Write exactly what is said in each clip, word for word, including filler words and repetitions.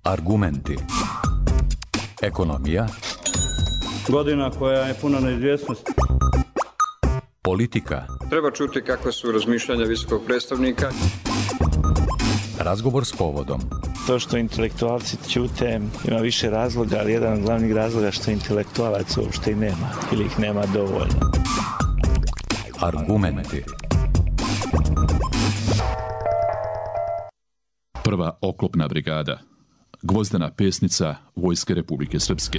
Argumenti. Ekonomija. Godina koja je puna neizvjesnosti. Politika. Treba čuti kakve su razmišljanja visokog predstavnika. Razgovor s povodom. To što intelektualci ćute ima više razloga, ali jedan od glavnih razloga što intelektualac uopšte i nema ili ih nema dovoljno. Argumenti. Prva oklopna brigada, gvozdena pesnica Vojske Republike Srpske.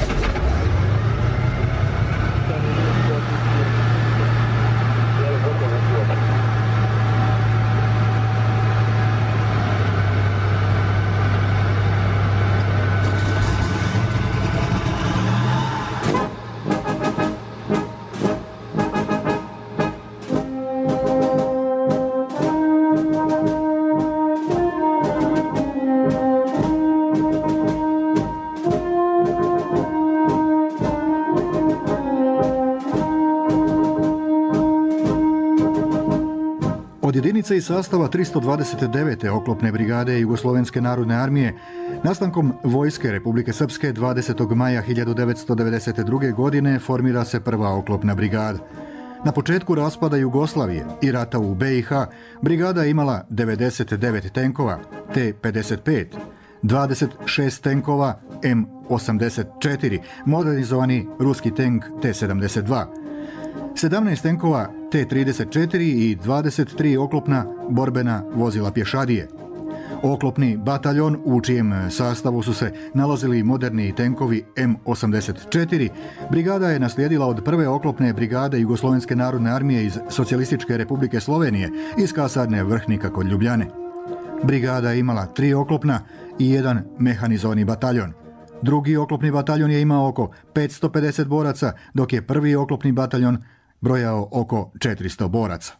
Od jedinice i sastava tristo dvadeset devete oklopne brigade Jugoslovenske narodne armije nastankom Vojske Republike Srpske dvadesetog maja hiljadu devetsto devedeset druge. godine formira se prva oklopna brigada. Na početku raspada Jugoslavije i rata u B i H brigada je imala devedeset devet tenkova T pedeset pet, dvadeset šest tenkova M osamdeset četiri, modernizovani ruski tenk T sedamdeset dva, sedamnaest tenkova T trideset četiri i dvadeset tri oklopna borbena vozila pješadije. Oklopni bataljon u čijem sastavu su se nalazili moderni tenkovi M osamdeset četiri, brigada je naslijedila od prve oklopne brigade Jugoslovenske narodne armije iz Socijalističke Republike Slovenije iz kasarne Vrhnika kod Ljubljane. Brigada je imala tri oklopna i jedan mehanizovani bataljon. Drugi oklopni bataljon je imao oko petsto pedeset boraca, dok je prvi oklopni bataljon brojao oko četiristo boraca.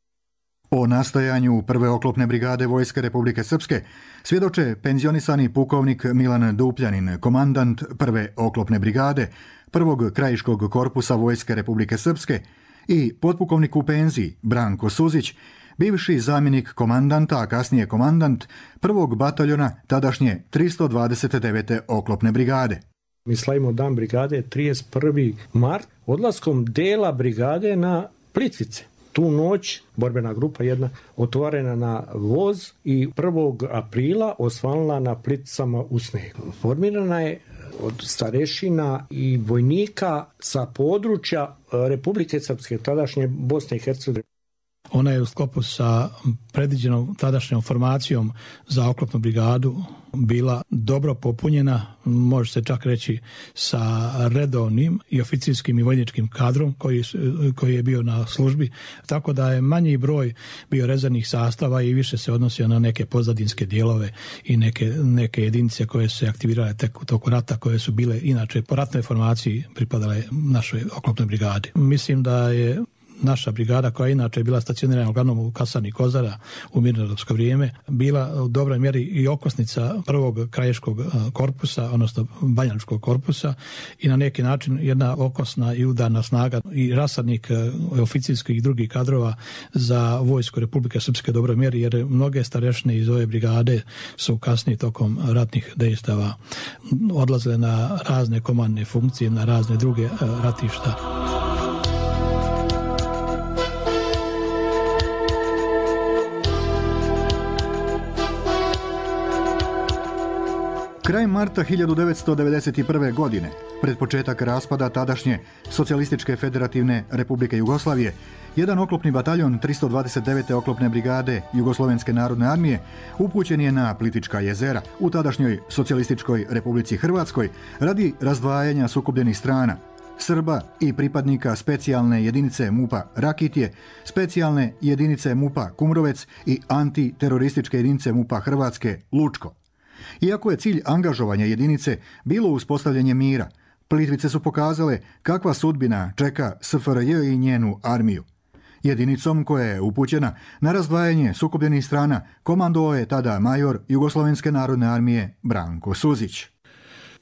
O nastajanju prve oklopne brigade Vojske Republike Srpske svjedoče penzionisani pukovnik Milan Dupljanin, komandant prve oklopne brigade prvog krajiškog korpusa Vojske Republike Srpske, i potpukovnik u penziji Branko Suzić, bivši zamjenik komandanta, a kasnije komandant prvog bataljona tadašnje tristo dvadeset devete oklopne brigade. Mi slavimo dan brigade trideset prvi mart odlaskom dela brigade na Plitvice. Tu noć borbena grupa jedna otvorena na voz i prvog aprila osvanula na Plitvicama u snegu. Formirana je od starešina i vojnika sa područja Republike Srpske, tadašnje Bosne i Hercegovine. Ona je u sklopu sa predviđenom tadašnjom formacijom za oklopnu brigadu bila dobro popunjena, može se čak reći sa redovnim i oficirskim i vojničkim kadrom koji, koji je bio na službi, tako da je manji broj bio rezervnih sastava i više se odnosio na neke pozadinske dijelove i neke, neke jedinice koje su se aktivirale tek u toku rata, koje su bile inače po ratnoj formaciji pripadale našoj oklopnoj brigadi. Mislim da je naša brigada, koja inače je bila stacionirana uglavnom u kasarni Kozara u mirnodopsko vrijeme, bila u dobroj mjeri i okosnica prvog krajiškog korpusa, odnosno banjačkog korpusa, i na neki način jedna okosna i udarna snaga i rasadnik oficirskih i drugih kadrova za Vojsku Republike Srpske u dobroj mjeri, jer mnoge starešine iz ove brigade su kasnije tokom ratnih dejstava odlazile na razne komandne funkcije, na razne druge ratišta. Krajem marta hiljadu devetsto devedeset prve. godine, pred početak raspada tadašnje Socijalističke federativne Republike Jugoslavije, jedan oklopni bataljon tristo dvadeset devete oklopne brigade Jugoslovenske narodne armije upućen je na Plitvička jezera u tadašnjoj Socijalističkoj Republici Hrvatskoj radi razdvajanja sukobljenih strana, Srba i pripadnika specijalne jedinice MUP-a Rakitje, specijalne jedinice MUP-a Kumrovec i antiterorističke jedinice MUP-a Hrvatske Lučko. Iako je cilj angažovanja jedinice bilo uspostavljanje mira, Plitvice su pokazale kakva sudbina čeka S F R J i njenu armiju. Jedinicom koja je upućena na razdvajanje sukobljenih strana komandovao je tada major Jugoslovenske narodne armije Branko Suzić.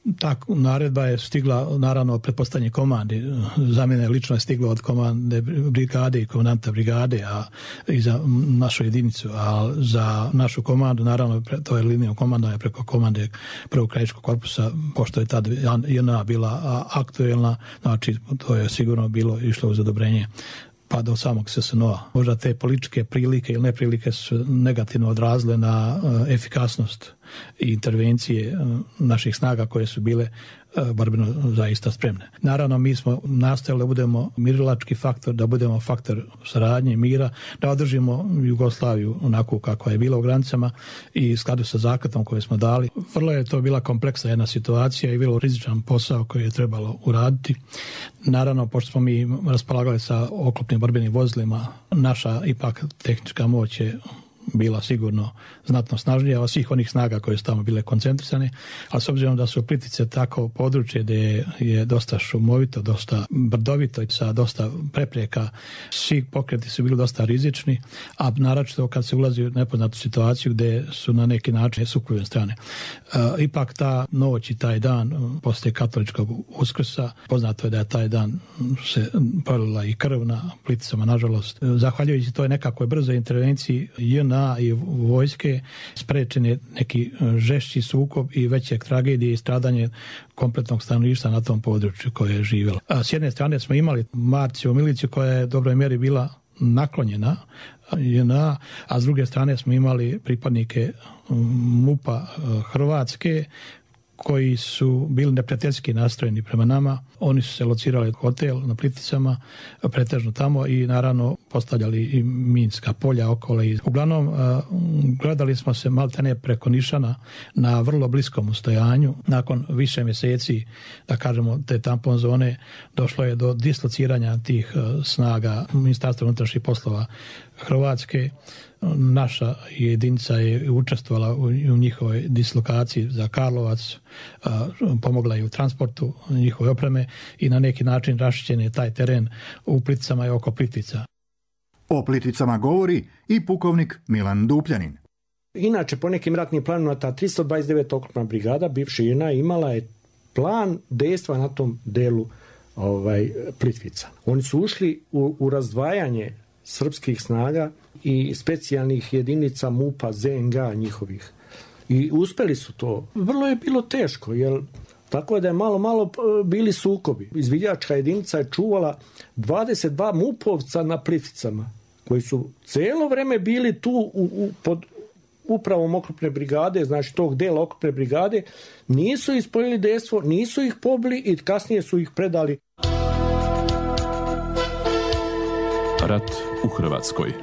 Ta naredba je stigla naravno od pretpostavljanja komandi. Za mene lično je stiglo od komande brigade i komandanta brigade, a i za našu jedinicu, a za našu komandu naravno to je linijom komandovanja preko komande prvog krajiškog korpusa, pošto je tad J N A bila aktuelna, znači to je sigurno bilo išlo uz odobrenje pa do samog S S N O-a. Možda te političke prilike ili neprilike su negativno odrazile na efikasnost i intervencije naših snaga koje su bile borbeno zaista spremne. Naravno, mi smo nastavili da budemo mirilački faktor, da budemo faktor saradnje, mira, da održimo Jugoslaviju onako kakva je bila u granicama i u skladu sa zakletom koje smo dali. Vrlo je to bila kompleksna jedna situacija i bilo rizičan posao koji je trebalo uraditi. Naravno, pošto smo mi raspolagali sa oklopnim borbenim vozilima, naša ipak tehnička moć je bila sigurno znatno snažnija od svih onih snaga koje su tamo bile koncentrisane, ali s obzirom da su Plitvice tako područje gdje je dosta šumovito, dosta brdovito i sa dosta prepreka, svi pokreti su bili dosta rizični, a naročito kad se ulazi u nepoznatu situaciju gdje su na neki način sukobljene strane. E, ipak ta noć i taj dan poslije katoličkog Uskrsa, poznato je da je taj dan se prolila i krv na Plitvicama, nažalost. Zahvaljujući toj nekakvoj brzoj intervenciji J N A i vojske sprečen je neki žešći sukob i veće tragedije i stradanje kompletnog stanovništva na tom području koje je živjelo. A s jedne strane smo imali Marcijevu miliciju koja je u dobroj mjeri bila naklonjena J N A, a s druge strane smo imali pripadnike MUP-a Hrvatske koji su bili neprijateljski nastrojeni prema nama. Oni su se locirali u hotel na Plitvicama, pretežno tamo i naravno postavljali i minska polja okolo. Uglavnom, gledali smo se maltene preko nišana na vrlo bliskom ustojanju. Nakon više mjeseci, da kažemo, te tampon zone, došlo je do dislociranja tih snaga Ministarstva unutrašnjih poslova Hrvatske. Naša jedinica je učestvovala u njihovoj dislokaciji za Karlovac, pomogla je u transportu njihove opreme i na neki način raščišćen je taj teren u Plitvicama i oko Plitvica. O Plitvicama govori i pukovnik Milan Dupljanin. Inače, po nekim ratnim planovima, ta tristo dvadeset deveta oklopna brigada, bivša J N A, imala je plan dejstva na tom delu ovaj, Plitvica. Oni su ušli u, u razdvajanje srpskih snaga i specijalnih jedinica MUP-a, Z N G njihovih. I uspjeli su to. Vrlo je bilo teško, jer tako da je malo, malo bili sukobi. Izviđačka jedinica je čuvala dvadeset dva MUP-ovca na Plitvicama, koji su cijelo vrijeme bili tu u, u, pod upravom oklopne brigade, znači tog dela oklopne brigade, nisu ispojili dejstvo, nisu ih pobili i kasnije su ih predali. Rat u Hrvatskoj.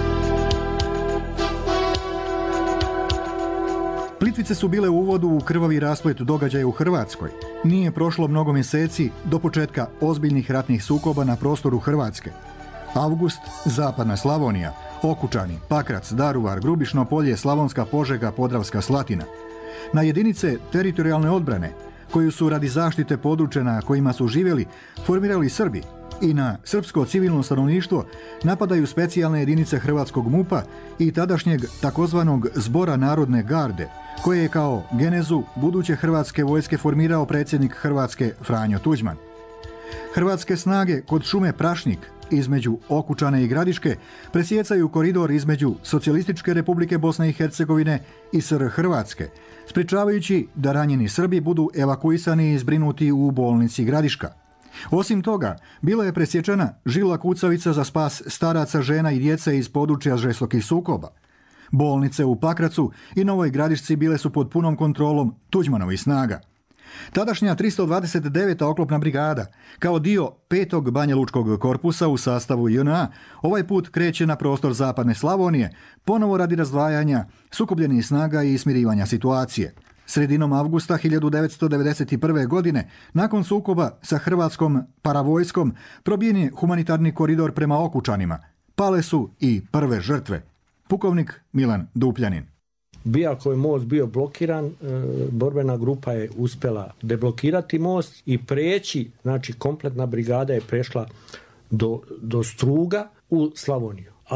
Plitvice su bile u uvodu u krvavi rasplet događaja u Hrvatskoj. Nije prošlo mnogo mjeseci do početka ozbiljnih ratnih sukoba na prostoru Hrvatske. Avgust, Zapadna Slavonija, Okučani, Pakrac, Daruvar, Grubišno polje, Slavonska Požega, Podravska Slatina. Na jedinice teritorijalne odbrane, koju su radi zaštite područja na kojima su živjeli, formirali Srbi, i na srpsko civilno stanovništvo napadaju specijalne jedinice hrvatskog MUP-a i tadašnjeg takozvanog Zbora narodne garde, koje je kao genezu buduće hrvatske vojske formirao predsjednik Hrvatske Franjo Tuđman. Hrvatske snage kod šume Prašnik između Okučane i Gradiške presjecaju koridor između Socijalističke Republike Bosne i Hercegovine i S R Hrvatske, sprečavajući da ranjeni Srbi budu evakuisani i zbrinuti u bolnici Gradiška. Osim toga, bila je presječena žila kucavica za spas staraca, žena i djece iz područja žestokih sukoba. Bolnice u Pakracu i Novoj Gradišci bile su pod punom kontrolom Tuđmanovih snaga. Tadašnja tristo dvadeset deveta oklopna brigada, kao dio petog Banjalučkog korpusa u sastavu J N A, ovaj put kreće na prostor Zapadne Slavonije, ponovo radi razdvajanja sukobljenih snaga i smirivanja situacije. Sredinom avgusta hiljadu devetsto devedeset prve. godine, nakon sukoba sa hrvatskom paravojskom, probijen je humanitarni koridor prema Okučanima. Pale su i prve žrtve. Pukovnik Milan Dupljanin. Iako je most bio blokiran, borbena grupa je uspjela deblokirati most i preći, znači kompletna brigada je prešla do, do Struga u Slavoniju. A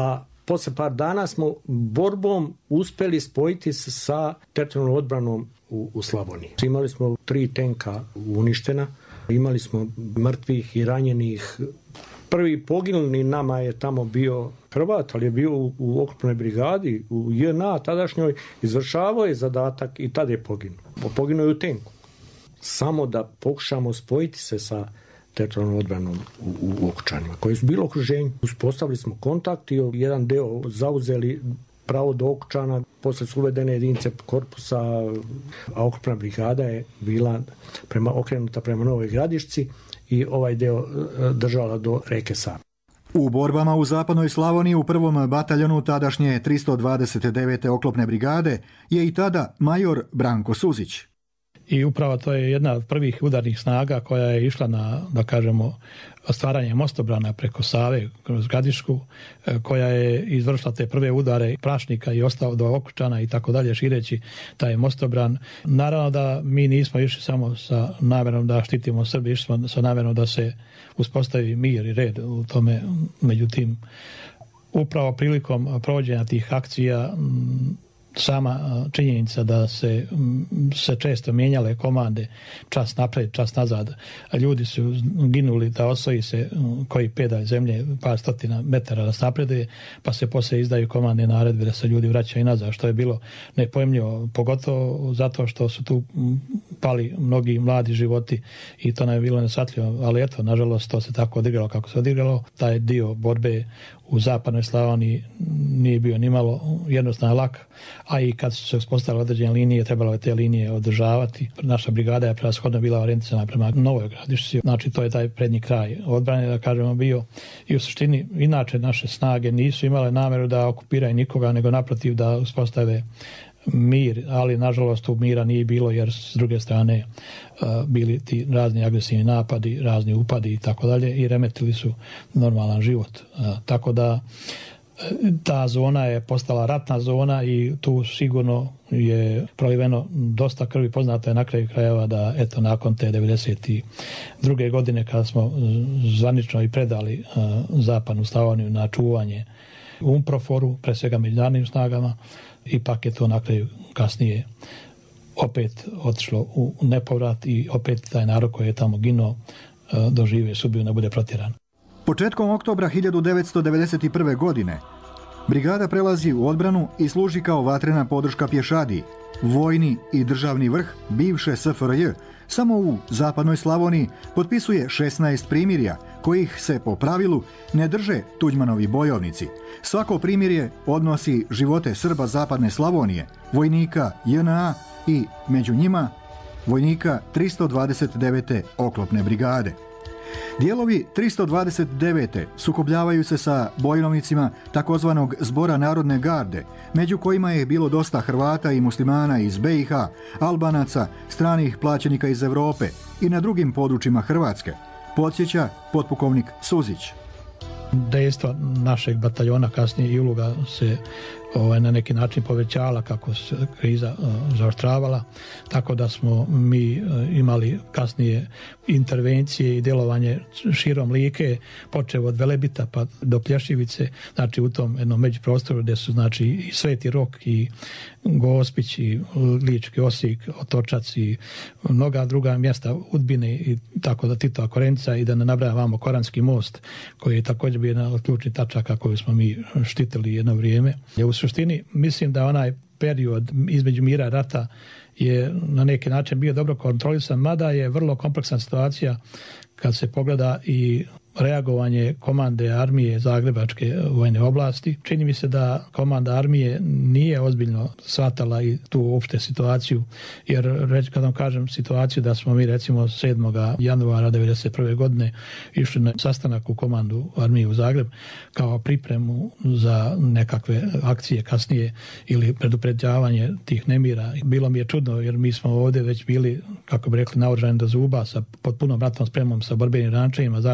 Posle par dana smo borbom uspeli spojiti se sa teritorijalnom odbranom u, u Slavoniji. Imali smo tri tenka uništena, imali smo mrtvih i ranjenih. Prvi poginuli nama je tamo bio Hrvat, ali je bio u, u oklopnoj brigadi, u J N A tadašnjoj, izvršavao je zadatak i tada je poginuo. Poginuo je u tenku. Samo da pokušamo spojiti se sa teritorijalnom odbranom u, u Okučanima, koji su bili okruženju. Uspostavili smo kontakt i jedan deo zauzeli pravo do Okučana. Posle su uvedene jedinice korpusa, a oklopna brigada je bila prema, okrenuta prema Novoj Gradišci i ovaj deo držala do reke Save. U borbama u zapadnoj Slavoniji u prvom bataljonu tadašnje tristo dvadeset devete oklopne brigade je i tada major Branko Suzić. I upravo to je jedna od prvih udarnih snaga koja je išla na, da kažemo, stvaranje mostobrana preko Save kroz Gradišku, koja je izvršila te prve udare Prašnika i ostalo do Okučana i tako dalje, šireći taj mostobran. Naravno da mi nismo išli samo sa namjerom da štitimo Srbi, išli smo sa namjerom da se uspostavi mir i red u tome. Međutim, upravo prilikom provođenja tih akcija sama činjenica da se, se često mijenjale komande čas napred, čas nazad. Ljudi su ginuli da osvoji se koji pedalj zemlje par stotina metara da se napreduje, pa se poslije izdaju komandne naredbe da se ljudi vraćaju nazad, što je bilo nepojmljivo, pogotovo zato što su tu pali mnogi mladi životi i to nam je bilo neshvatljivo. Ali eto, nažalost, to se tako odigralo kako se odigralo. Taj dio borbe u zapadnoj Slavoniji nije bio nimalo jednostavno lak, a i kad su se uspostavile određene linije, trebalo je te linije održavati. Naša brigada je prevashodno bila orijentisana prema Novoj Gradišci, znači to je taj prednji kraj odbrane, da kažemo, bio. I u suštini, inače naše snage nisu imale namjeru da okupiraju nikoga, nego naprotiv da uspostave mir, ali nažalost tu mira nije bilo jer s druge strane uh, bili ti razni agresivni napadi, razni upadi i tako dalje i remetili su normalan život. Uh, tako da ta zona je postala ratna zona i tu sigurno je proliveno dosta krvi. Poznato je na kraju krajeva da eto nakon te devedeset druge godine kada smo zvanično i predali uh, zapadnu Slavoniju na čuvanje UNPROFOR-u, pre svega međunarodnim snagama, ipak je to na kraju kasnije opet otišlo u nepovrat i opet taj narod koji je tamo ginuo dožive sudbinu da bude protjeran. Početkom oktobra hiljadu devetsto devedeset prve. godine brigada prelazi u odbranu i služi kao vatrena podrška pješadiji, vojni i državni vrh bivše S F R J. Samo u zapadnoj Slavoniji potpisuje šesnaest primirja, kojih se po pravilu ne drže Tuđmanovi bojovnici. Svako primirje odnosi živote Srba zapadne Slavonije, vojnika J N A i među njima vojnika tristo dvadeset devete oklopne brigade. Dijelovi tristo dvadeset devete sukobljavaju se sa bojovnicima takozvanog Zbora narodne garde, među kojima je bilo dosta Hrvata i muslimana iz B i H, Albanaca, stranih plaćenika iz Europe i na drugim područjima Hrvatske, podsjeća potpukovnik Suzić. Dejstva našeg bataljona kasnije i uloga se ovaj, na neki način povećala kako se kriza uh, zaoštravala, tako da smo mi uh, imali kasnije intervencije i djelovanje širom Like, počev od Velebita pa do Plješivice, znači u tom jednom međuprostoru gdje su znači i Sveti Rok i Gospić i Lički Osijek, Otočac i mnoga druga mjesta Udbine i tako da Titova Korenica i da ne nabrajamo Koranski most koji je također bio jedan od ključnih tačaka koju smo mi štitili jedno vrijeme. U suštini mislim da onaj period između mira i rata je na neki način bio dobro kontrolisan, mada je vrlo kompleksna situacija kad se pogleda i reagovanje komande armije Zagrebačke vojne oblasti. Čini mi se da komanda armije nije ozbiljno shvatala i tu uopšte situaciju, jer reći kad vam kažem situaciju da smo mi recimo sedmog januara devedeset prve. godine išli na sastanak u komandu armije u Zagreb kao pripremu za nekakve akcije kasnije ili predupređavanje tih nemira. Bilo mi je čudno jer mi smo ovdje već bili, kako bi rekli, naoružani do zuba sa potpunom ratnom spremom, sa borbenim rančevima, zaštitnim maskama,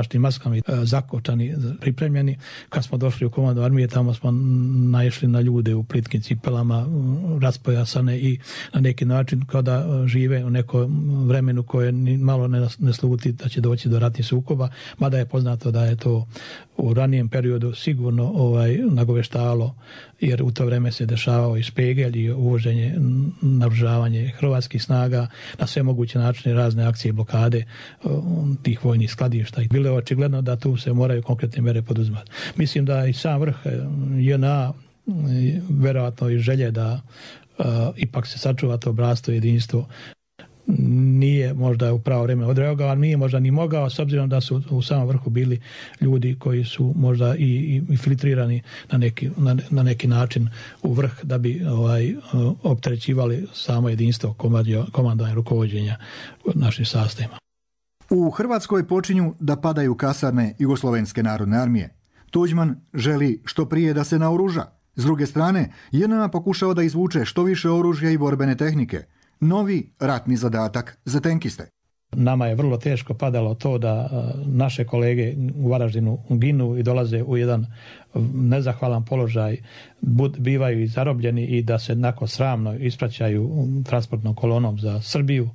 obučavani, zakočani, pripremljeni. Kad smo došli u komandu armije, tamo smo naišli na ljude u plitkim cipelama, raspojasane i na neki način kao da žive u nekom vremenu koje ni malo ne, ne sluti da će doći do ratnih sukoba, mada je poznato da je to u ranijem periodu sigurno ovaj, nagoveštavalo, jer u to vreme se dešavao i špegelj i uvoženje, naružavanje hrvatskih snaga na sve moguće načine, razne akcije, blokade tih vojnih skladišta. I bilo je očigledno da tu se moraju konkretne mere poduzimati. Mislim da i sam vrh J N A verovatno i želje da uh, ipak se sačuva to bratstvo, jedinstvo, nije možda u pravo vrijeme odreagovao, ali nije možda ni mogao, s obzirom da su u samom vrhu bili ljudi koji su možda i, i filtrirani na neki, na, na neki način u vrh da bi ovaj, opterećivali samo jedinstvo komandovanja rukovođenja našim sastavima. U Hrvatskoj počinju da padaju kasarne Jugoslovenske narodne armije. Tuđman želi što prije da se naoruža. S druge strane, J N A pokušao da izvuče što više oružja i borbene tehnike. Novi ratni zadatak za tenkiste. Nama je vrlo teško padalo to da naše kolege u Varaždinu ginu i dolaze u jedan nezahvalan položaj, bivaju i zarobljeni i da se nakon sramno ispraćaju transportnom kolonom za Srbiju.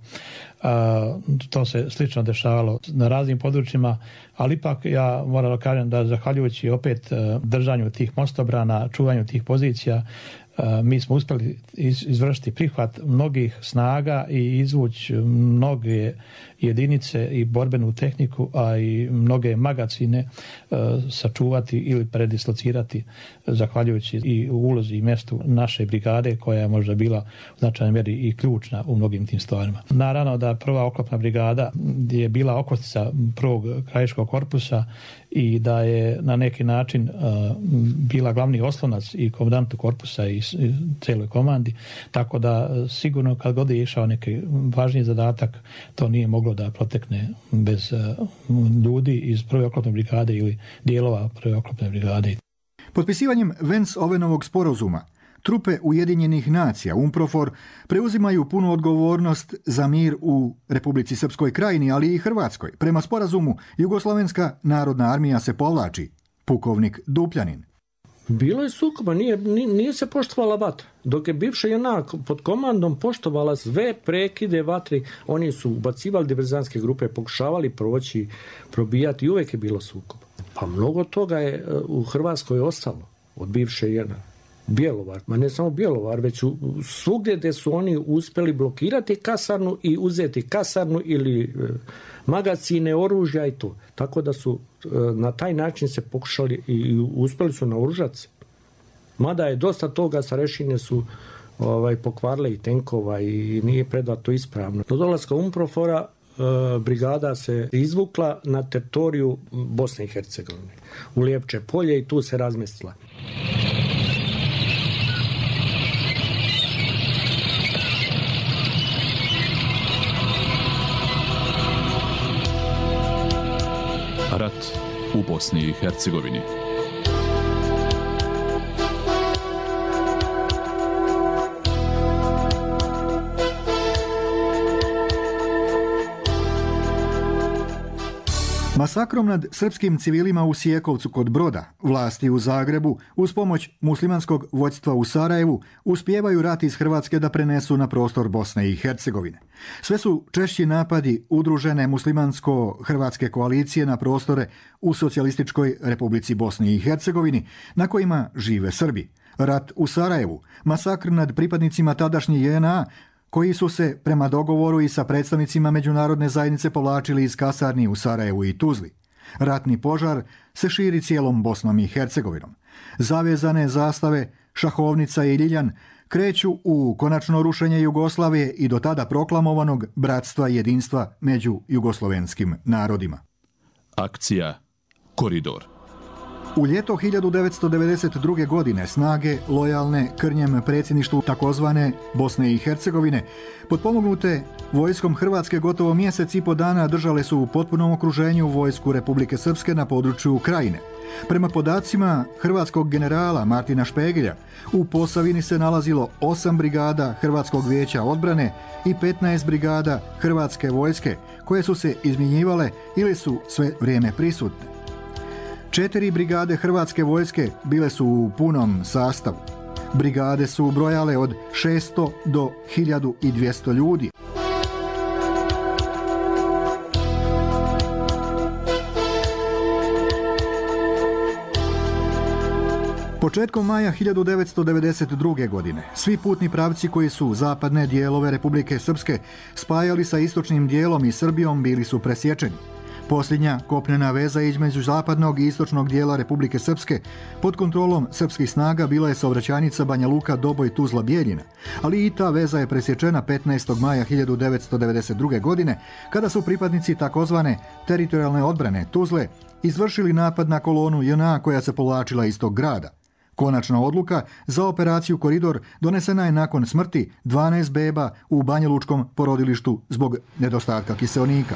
To se slično dešavalo na raznim područjima, ali ipak ja moram da kažem da zahvaljujući opet držanju tih mostobrana, čuvanju tih pozicija, mi smo uspjeli izvršiti prihvat mnogih snaga i izvući mnoge jedinice i borbenu tehniku, a i mnoge magacine sačuvati ili predislocirati zahvaljujući i u ulozi i mjestu naše brigade, koja je možda bila u značajnoj mjeri i ključna u mnogim tim stvarima. Naravno da prva oklopna brigada je bila okosnica prvog krajiškog korpusa i da je na neki način uh, bila glavni oslonac i komandantu korpusa i, i celoj komandi, tako da uh, sigurno kad god je išao neki važniji zadatak, to nije moglo da protekne bez uh, ljudi iz prve oklopne brigade ili dijelova prve oklopne brigade. Potpisivanjem Vance-Owenovog sporazuma trupe Ujedinjenih nacija UNPROFOR preuzimaju punu odgovornost za mir u Republici Srpskoj krajini, ali i Hrvatskoj. Prema sporazumu Jugoslovenska narodna armija se povlači. Pukovnik Dupljanin. Bilo je sukoba, nije, nije se poštovala vatra. Dok je bivša J N A pod komandom poštovala sve prekide vatri, oni su ubacivali diverzantske grupe, pokušavali proći, probijati i uvijek je bilo sukoba. Pa mnogo toga je u Hrvatskoj ostalo od bivše J N A. Bjelovar, ma ne samo Bjelovar, već u, svugdje gdje su oni uspjeli blokirati kasarnu i uzeti kasarnu ili e, magacine, oružja i to. Tako da su e, na taj način se pokušali i, i uspjeli su naoružati se. Mada je dosta toga, starešine su ovaj, pokvarile i tenkova i nije predato ispravno. Do dolaska UNPROFOR-a e, brigada se izvukla na teritoriju Bosne i Hercegovine, u Lijepče polje, i tu se razmjestila. Rat u Bosni i Hercegovini. Masakrom nad srpskim civilima u Sijekovcu kod Broda, vlasti u Zagrebu, uz pomoć muslimanskog vođstva u Sarajevu, uspijevaju rat iz Hrvatske da prenesu na prostor Bosne i Hercegovine. Sve su češći napadi udružene muslimansko-hrvatske koalicije na prostore u Socijalističkoj Republici Bosni i Hercegovini, na kojima žive Srbi. Rat u Sarajevu, masakr nad pripadnicima tadašnje J N A, koji su se prema dogovoru i sa predstavnicima međunarodne zajednice povlačili iz kasarni u Sarajevu i Tuzli. Ratni požar se širi cijelom Bosnom i Hercegovinom. Zavezane zastave Šahovnica i Ljiljan kreću u konačno rušenje Jugoslavije i do tada proklamovanog bratstva i jedinstva među jugoslovenskim narodima. Akcija Koridor. U ljeto hiljadu devetsto devedeset druge. godine snage lojalne krnjem predsjedništvu takozvane Bosne i Hercegovine, potpomognute vojskom Hrvatske, gotovo mjesec i po dana držale su u potpunom okruženju vojsku Republike Srpske na području Krajine. Prema podacima hrvatskog generala Martina Špegelja, u Posavini se nalazilo osam brigada Hrvatskog vijeća odbrane i petnaest brigada Hrvatske vojske, koje su se izmjenjivale ili su sve vrijeme prisutne. Četiri brigade hrvatske vojske bile su u punom sastavu. Brigade su brojale od šesto do hiljadu dvjesto ljudi. Početkom maja hiljadu devetsto devedeset druge. godine svi putni pravci koji su zapadne dijelove Republike Srpske spajali sa istočnim dijelom i Srbijom bili su presječeni. Posljednja kopnena veza između zapadnog i istočnog dijela Republike Srpske pod kontrolom srpskih snaga bila je saobraćajnica Banja Luka Doboj Tuzla Bijeljina, ali i ta veza je presječena petnaestog maja hiljadu devetsto devedeset druge. godine kada su pripadnici takozvane teritorijalne odbrane Tuzle izvršili napad na kolonu J N A koja se povlačila iz tog grada. Konačna odluka za operaciju Koridor donesena je nakon smrti dvanaest beba u banjalučkom porodilištu zbog nedostatka kiseonika.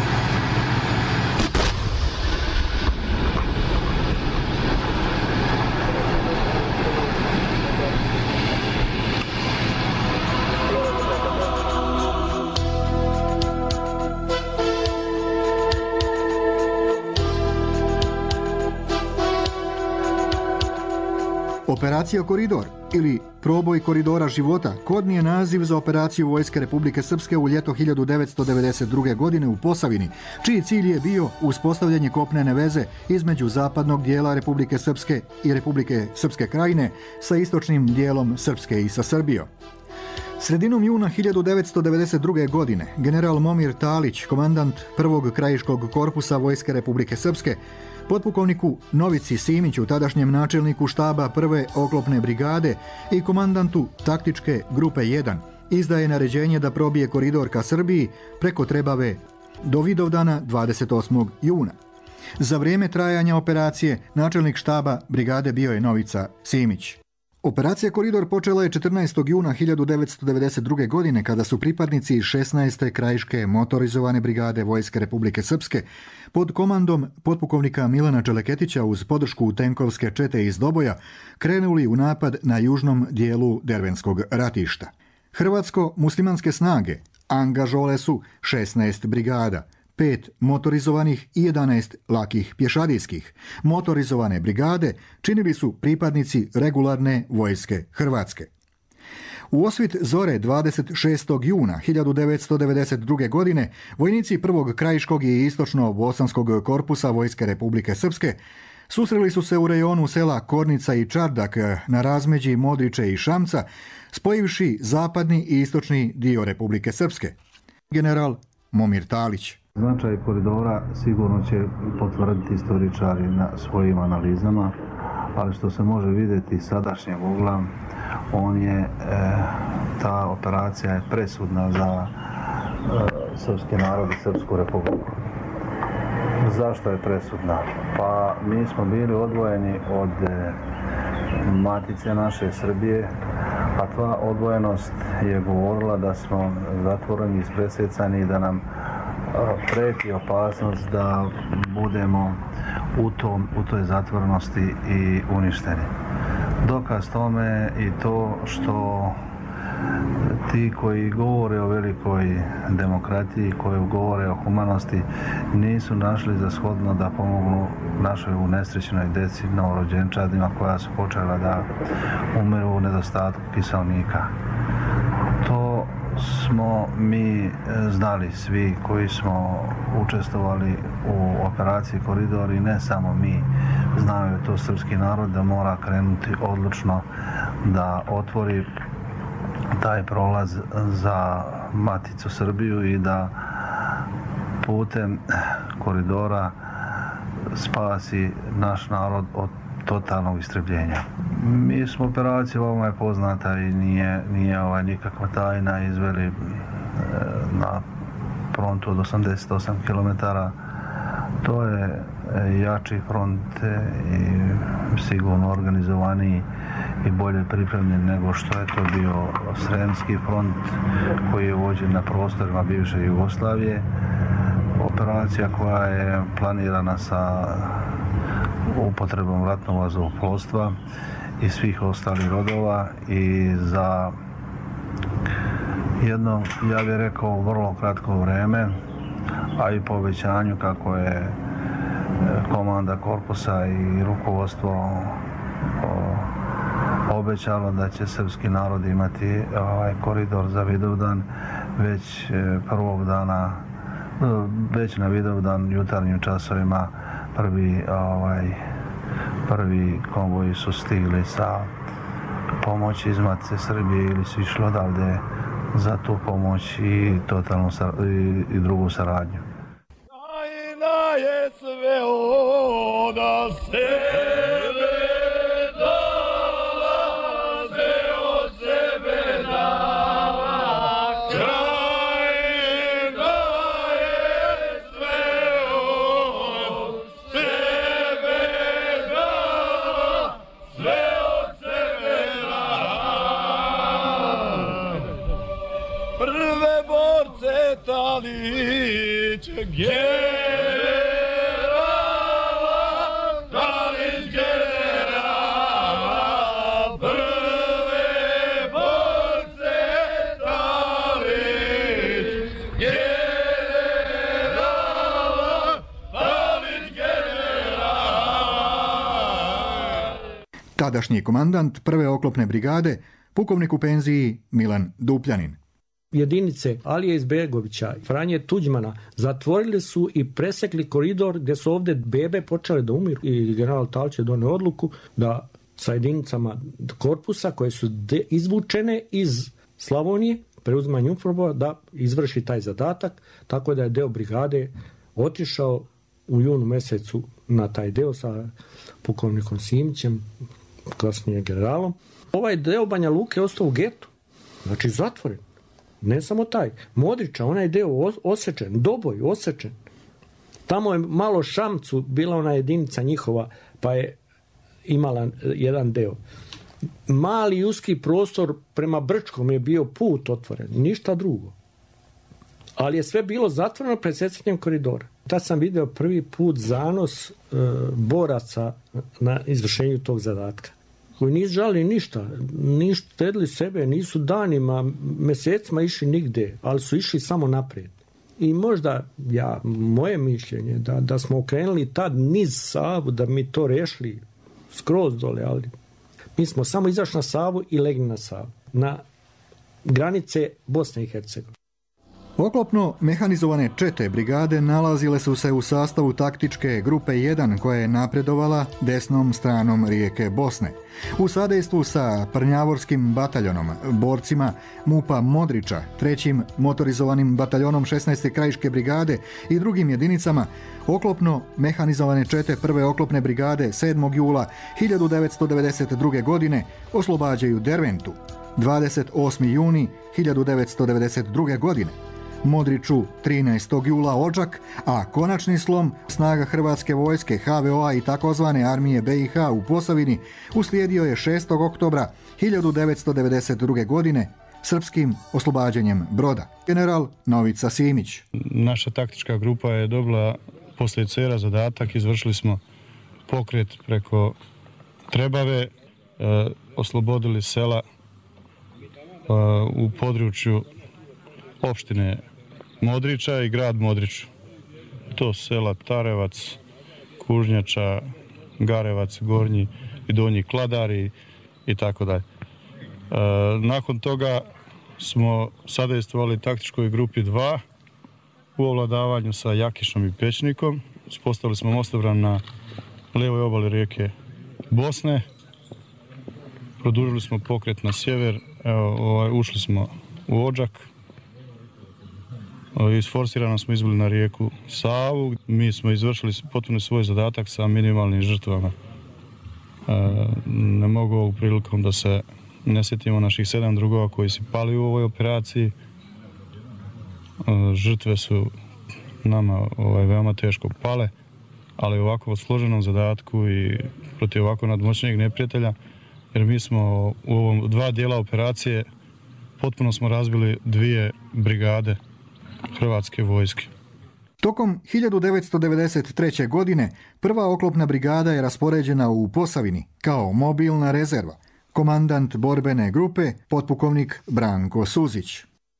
Operacija Koridor ili proboj koridora života kodni je naziv za operaciju Vojske Republike Srpske u ljeto hiljadu devetsto devedeset druge. godine u Posavini, čiji cilj je bio uspostavljanje kopnene veze između zapadnog dijela Republike Srpske i Republike Srpske krajine sa istočnim dijelom Srpske i sa Srbijom. Sredinom juna hiljadu devetsto devedeset druge. godine general Momir Talić, komandant prvog krajiškog korpusa Vojske Republike Srpske, potpukovniku Novici Simiću, tadašnjem načelniku štaba prve oklopne brigade i komandantu taktičke grupe jedan, izdaje naređenje da probije koridor ka Srbiji preko Trebave do Vidovdana dvadeset osmog juna. Za vrijeme trajanja operacije načelnik štaba brigade bio je Novica Simić. Operacija Koridor počela je četrnaestog juna hiljadu devetsto devedeset druge. godine kada su pripadnici šesnaeste krajiške motorizovane brigade Vojske Republike Srpske pod komandom potpukovnika Milana Čeleketića uz podršku tenkovske čete iz Doboja krenuli u napad na južnom dijelu Dervenskog ratišta. Hrvatsko-muslimanske snage angažovale su šesnaest brigada, pet motorizovanih i jedanaest lakih pješadijskih. Motorizovane brigade činili su pripadnici regularne vojske Hrvatske. U osvit zore dvadeset šestog juna hiljadu devetsto devedeset druge. godine vojnici prvog krajiškog i istočno-bosanskog korpusa Vojske Republike Srpske susreli su se u rejonu sela Kornica i Čardak na razmeđi Modriče i Šamca, spojivši zapadni i istočni dio Republike Srpske. General Momir Talić. Značaj koridora sigurno će potvrditi istoričari na svojim analizama, ali što se može vidjeti sadašnjeg ugla, on je, e, ta operacija je presudna za e, srpski narod i Srpsku republiku. Zašto je presudna? Pa mi smo bili odvojeni od e, matice naše Srbije, a ta odvojenost je govorila da smo zatvoreni, ispresecani i da nam preti opasnost da budemo u, tom, u toj zatvorenosti i uništeni. Dokaz tome i to što ti koji govore o velikoj demokratiji, koji govore o humanosti, nisu našli za shodno da pomognu našoj unesrećenoj deci, novorođenčadima koja su počela da umiru u nedostatku kiseonika. To smo mi znali svi koji smo učestvovali u operaciji Koridor i ne samo mi. Znaju to srpski narod da mora krenuti odlučno da otvori taj prolaz za maticu Srbiju i da putem koridora spasi naš narod od totalnog istrebljenja. Mi smo operaciju, ovo je poznata i nije, nije ovaj nikakva tajna, izveli e, na frontu od osamdeset osam kilometara. To je jači front i sigurno organizovaniji i bolje pripremljen nego što je to bio Sremski front koji je vođen na prostorima bivše Jugoslavije. Operacija koja je planirana sa upotrebom ratnog vazduhoplovstva i svih ostalih rodova i za jedno, ja bih rekao, vrlo kratko vrijeme, a i po obećanju kako je komanda korpusa i rukovodstvo o, obećalo da će srpski narod imati ovaj koridor za Vidovdan već prvog dana, već na Vidovdan jutarnjim časovima prvi, ovaj, prvi konvoji su stigli sa pomoći iz Matice Srbije ili su išli odavde za tu pomoć i totalnu i, i drugu saradnju. Tajna je sve od sebe dala, sve od sebe dala. Krajina je sve od sebe dala, sve od sebe dala. Prve borce Talić generala, Talić generala, prve borce Talić generala, Talić generala. Tadašnji komandant prve oklopne brigade, pukovnik u penziji Milan Dupljanin. Jedinice Alije Izbegovića, Franje Tuđmana zatvorili su i presekli koridor gdje su ovdje bebe počele da umiru i general Talić je donio odluku da sa jedinicama korpusa koje su de- izvučene iz Slavonije, preuzimanje UNFOR-a, da izvrši taj zadatak, tako da je deo brigade otišao u junu mjesecu na taj deo sa pukovnikom Simićem, kasnije generalom. Ovaj deo Banja Luke je ostao u getu, znači zatvoren. Ne samo taj. Modriča, onaj deo osečen, Doboj osečen. Tamo je malo Šamcu bila ona jedinica njihova, pa je imala jedan deo. Mali uski prostor prema Brčkom je bio put otvoren, ništa drugo. Ali je sve bilo zatvoreno pred secanjem koridora. Tad sam vidio prvi put zanos e, boraca na izvršenju tog zadatka. Koji nisu žali ništa, nisu štedili sebe, nisu danima, mjesecima išli nigde, ali su išli samo naprijed. I možda, ja, moje mišljenje, da, da smo okrenuli tad niz Savu, da mi to rešili skroz dole, ali mi smo samo izašli na Savu i legli na Savu, na granice Bosne i Hercegovine. Oklopno mehanizovane čete brigade nalazile su se u sastavu taktičke grupe jedan koja je napredovala desnom stranom rijeke Bosne. U sadejstvu sa Prnjavorskim bataljonom, borcima MUP-a Modriča, trećim motorizovanim bataljonom šesnaeste krajiške brigade i drugim jedinicama, oklopno mehanizovane čete prve oklopne brigade sedmog jula hiljadu devetsto devedeset druge. godine oslobađaju Derventu, dvadeset osmi juni hiljadu devetsto devedeset druge. godine. Modriču trinaestog jula Odžak, a konačni slom snaga Hrvatske vojske, ha ve o-a i takozvane armije be i ha u Posavini uslijedio je šestog oktobra hiljadu devetsto devedeset druge. godine srpskim oslobađanjem Broda. General Novica Simić. Naša taktička grupa je dobila poslije Cera zadatak, izvršili smo pokret preko Trebave, e, oslobodili sela e, u području opštine Modriča i grad Modrič. To sela Tarevac, Kužnjača, Garevac, Gornji i Donji Kladari i tako dalje. Nakon toga smo sadejstvovali taktičkoj grupi dva u ovladavanju sa Jakišom i Pečnikom. Uspostavili smo mostobran na lijevoj obali rijeke Bosne. Produžili smo pokret na sjever. Evo, ovaj, ušli smo u Odžak. Isforsirano smo izbili na rijeku Savu. Mi smo izvršili potpuno svoj zadatak sa minimalnim žrtvama. Ne mogu ovu prilikom da se ne sjetimo naših sedam drugova koji su pali u ovoj operaciji. Žrtve su nama ovaj, veoma teško pale, ali u ovako složenom zadatku i protiv ovako nadmoćnijeg neprijatelja, jer mi smo u ovom dva dijela operacije potpuno smo razbili dvije brigade Hrvatske vojske. Tokom hiljadu devetsto devedeset treće. godine prva oklopna brigada je raspoređena u Posavini kao mobilna rezerva. Komandant borbene grupe, potpukovnik Branko Suzić.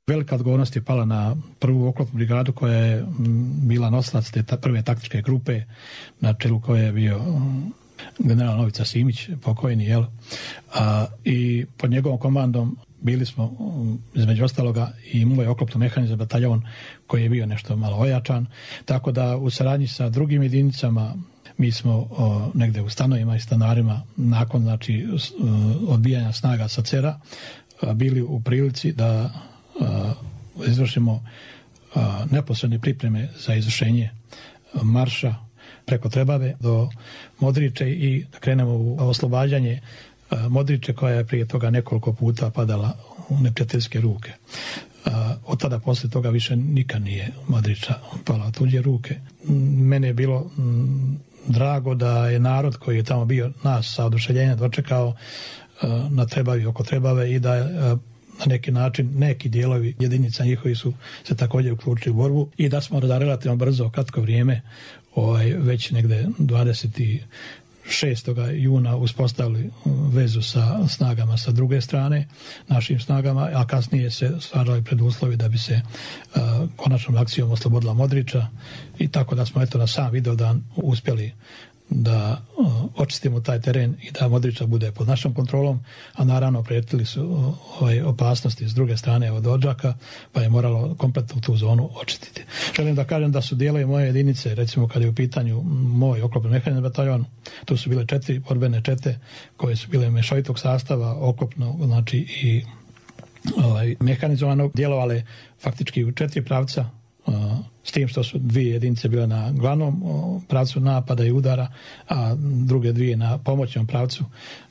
Velika odgovornost je pala na prvu oklopnu brigadu koja je bila nosilac te prve taktičke grupe na čelu koje je bio general Novica Simić, pokojni, jel? A, i pod njegovom komandom bili smo, između ostaloga, i moj oklopno mehanizacioni bataljon koji je bio nešto malo ojačan, tako da u saradnji sa drugim jedinicama mi smo o, negde u stanovima i stanarima nakon, znači, odbijanja snaga sa Cera bili u prilici da a, izvršimo a, neposredne pripreme za izvršenje marša preko Trebave do Modriče i da krenemo u oslobađanje Modriče koja je prije toga nekoliko puta padala u neprijateljske ruke. Od tada poslije toga više nikad nije Modriča pala u tuđe ruke. Mene je bilo drago da je narod koji je tamo bio nas sa oduševljenjem dočekao na Trebavi, oko Trebave, i da na neki način neki dijelovi jedinica njihovi su se također uključili u borbu i da smo da relativno brzo, kratko vrijeme, ovaj, već negde dvadeset šestog juna uspostavili vezu sa snagama sa druge strane, našim snagama, a kasnije se stvarali preduslovi da bi se uh, konačnom akcijom oslobodila Modriča, i tako da smo eto na sam Vidovdan uspjeli da uh, očistimo taj teren i da Modriča bude pod našom kontrolom, a naravno prijetili su uh, ove opasnosti s druge strane od Odžaka, pa je moralo kompletno tu zonu očistiti. Želim da kažem da su dijelovi moje jedinice, recimo kad je u pitanju moj oklopni mehanizacioni bataljon, tu su bile četiri borbene čete koje su bile mešovitog sastava, oklopnog, znači i ovaj, mehanizovanog, djelovale faktički u četiri pravca, s tim što su dvije jedinice bile na glavnom pravcu napada i udara, a druge dvije na pomoćnom pravcu.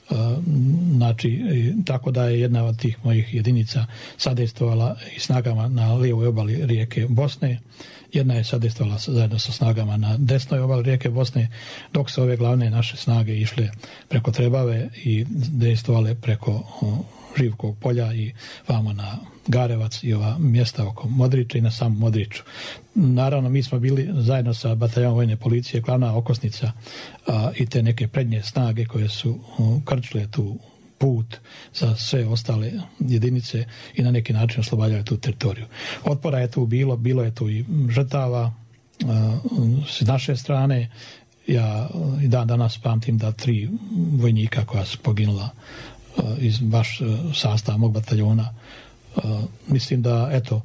Znači, tako da je jedna od tih mojih jedinica sadejstvovala i snagama na lijevoj obali rijeke Bosne, jedna je sadejstvovala zajedno sa snagama na desnoj obali rijeke Bosne, dok su ove glavne naše snage išle preko Trebave i dejstvovale preko Živkog polja i vamo na Garevac i ova mjesta oko Modriča i na samu Modriču. Naravno, mi smo bili zajedno sa bataljonom vojne policije, glavna okosnica, a, i te neke prednje snage koje su a, krčile tu put za sve ostale jedinice i na neki način oslobađale tu teritoriju. Otpora je tu bilo, bilo je tu i žrtava a, s naše strane. Ja i dan danas pamtim da tri vojnika koja su poginula iz baš sastava mog bataljona. Mislim da, eto,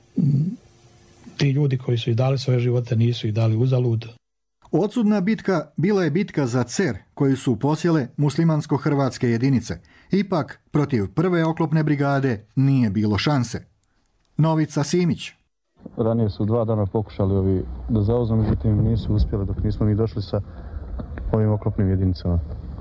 ti ljudi koji su i dali svoje živote nisu i dali uzalud. Odsudna bitka bila je bitka za Cer, koju su posjele muslimansko-hrvatske jedinice. Ipak, protiv prve oklopne brigade nije bilo šanse. Novica Simić. Ranije su dva dana pokušali ovi da zauzmu, međutim nisu uspjeli dok nismo mi došli sa ovim oklopnim jedinicama.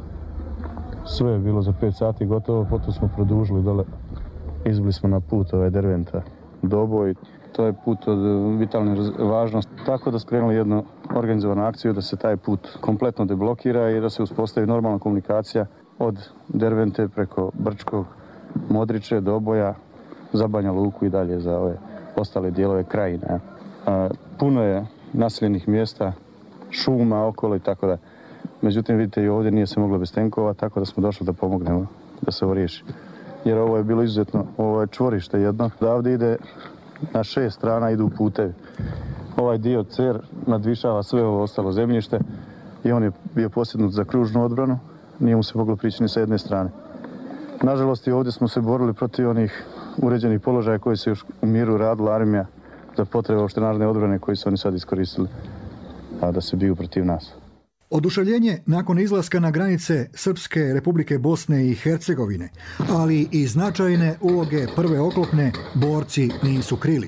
Sve je bilo za pet sati gotovo, potom smo produžili dole, izbili smo na put ove Derventa Doboj. To je put od vitalne važnosti, tako da skrenuli jednu organizovanu akciju da se taj put kompletno deblokira i da se uspostavi normalna komunikacija od Dervente preko Brčkog, Modriče, Doboja, za Banja Luku i dalje za ove ostale dijelove krajine. A, puno je naseljenih mjesta, šuma okolo i tako da. Međutim, vidite, i ovdje nije se moglo bez tenkova, tako da smo došli da pomognemo da se ovo riješi. Jer ovo je bilo izuzetno, ovo je čvorište jedno. Da ovdje ide na šest strana, idu putevi. Ovaj dio Cer nadvišava sve ovo ostalo zemljište i on je bio posjednut za kružnu odbranu. Nije mu se moglo prići ni sa jedne strane. Nažalost, i ovdje smo se borili protiv onih uređenih položaja koji se još u miru radila armija za potrebe opštenarodne odbrane koji su oni sad iskoristili, a da se biju protiv nas. Oduševljenje nakon izlaska na granice Srpske Republike Bosne i Hercegovine, ali i značajne uloge prve oklopne, borci nisu krili.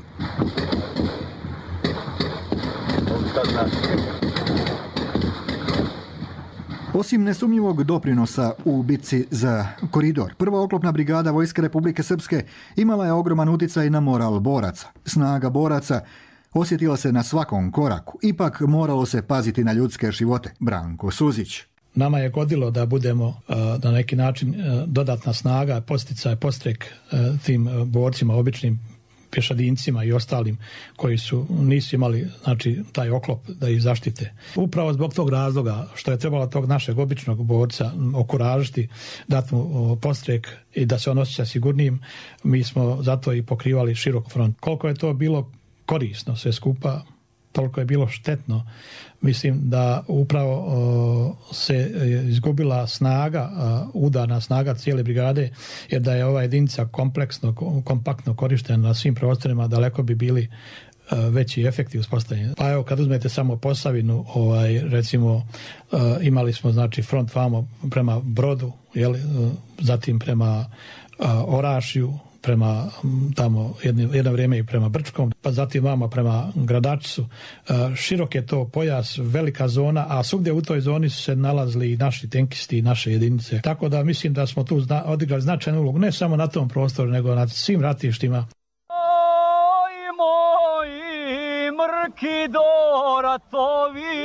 Osim nesumnjivog doprinosa u bitci za koridor, prva oklopna brigada Vojske Republike Srpske imala je ogroman utjecaj na moral boraca. Snaga boraca osjetila se na svakom koraku. Ipak moralo se paziti na ljudske živote. Branko Suzić. Nama je godilo da budemo na neki način dodatna snaga, posticaj, postrek tim borcima, običnim pješadincima i ostalim koji su nisu imali znači taj oklop da ih zaštite. Upravo zbog tog razloga što je trebalo tog našeg običnog borca okuražiti, dati mu podstrek i da se on osjeća sigurnijim, mi smo zato i pokrivali širok front. Koliko je to bilo korisno sve skupa, toliko je bilo štetno. Mislim da upravo o, se izgubila snaga, o, udarna snaga cijele brigade, jer da je ova jedinica kompleksno, kompaktno korištena na svim prostorima, daleko bi bili o, veći efekti uspostavljeni. Pa evo, kad uzmete samo Posavinu, ovaj, recimo, o, imali smo znači front vamo prema Brodu, jel, zatim prema o, Orašju, prema tamo jedno, jedno vrijeme i prema Brčkom, pa zatim vama prema Gradačcu. Širok je to pojas, velika zona, a svugdje u toj zoni su se nalazili i naši tenkisti i naše jedinice. Tako da mislim da smo tu zna, odigrali značajnu ulogu, ne samo na tom prostoru, nego na svim ratištima. Oj, moji mrki do ratovi,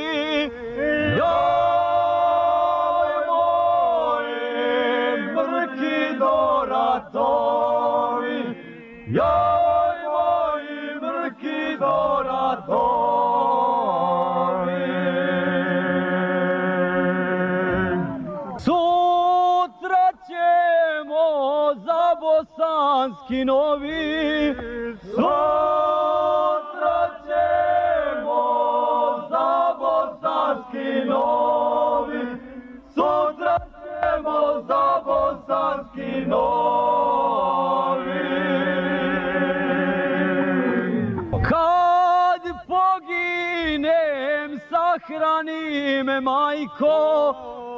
joj, moji mrki do ratovi. Joj, moji mrki do ratovi. Sutra ćemo za Bosanski Novi, sutra ćemo za Bosanski Novi, sutra ćemo za Bosanski Novi. Kad poginem, sahrani me, majko,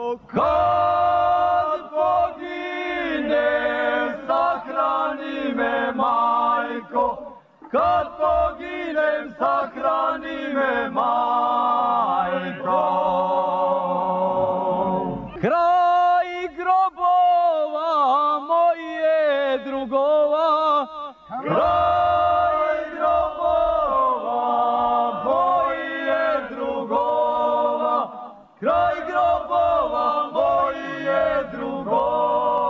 kad poginem, sahrani me, majko, kad poginem, sahrani me, majko. Kraj grobova moje drugova, kraj grobova moje drugova, kraj grobova moje drugova.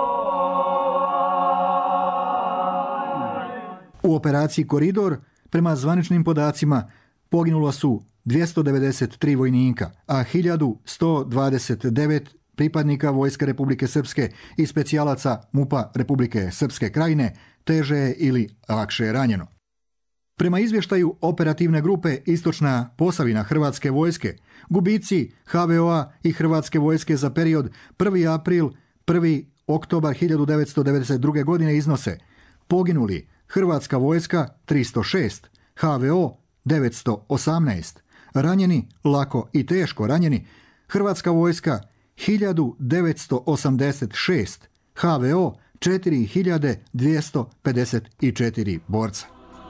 U operaciji Koridor, prema zvaničnim podacima, poginulo su dvjesto devedeset tri vojnika, a hiljadu sto dvadeset devet pripadnika Vojske Republike Srpske i specijalaca MUP-a Republike Srpske Krajine teže je ili lakše je ranjeno. Prema izvještaju operativne grupe Istočna Posavina Hrvatske vojske, gubici ha ve o-a i Hrvatske vojske za period prvi april – prvi oktobar hiljadu devetsto devedeset druge. godine iznose poginuli Hrvatska vojska tristo šest, ha ve o devetsto osamnaest, ranjeni, lako i teško ranjeni, Hrvatska vojska hiljadu devetsto osamdeset šest, ha ve o četiri hiljade dvjesto pedeset četiri borca.